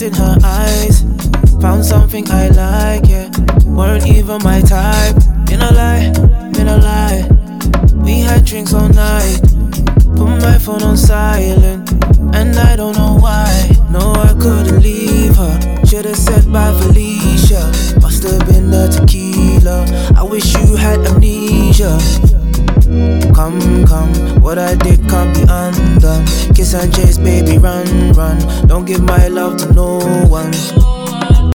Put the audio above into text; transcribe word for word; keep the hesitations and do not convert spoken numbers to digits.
looked in her eyes, found something I like, yeah. Weren't even my type. In a lie, in a lie. We had drinks all night. Put my phone on silent, and I don't know why. No, I couldn't leave her. Should've said bye, Felicia. Must've been the tequila. I wish you had amnesia. Come, come, what I did can't be undone. Kiss and chase, baby, run, run. Don't give my love to no one.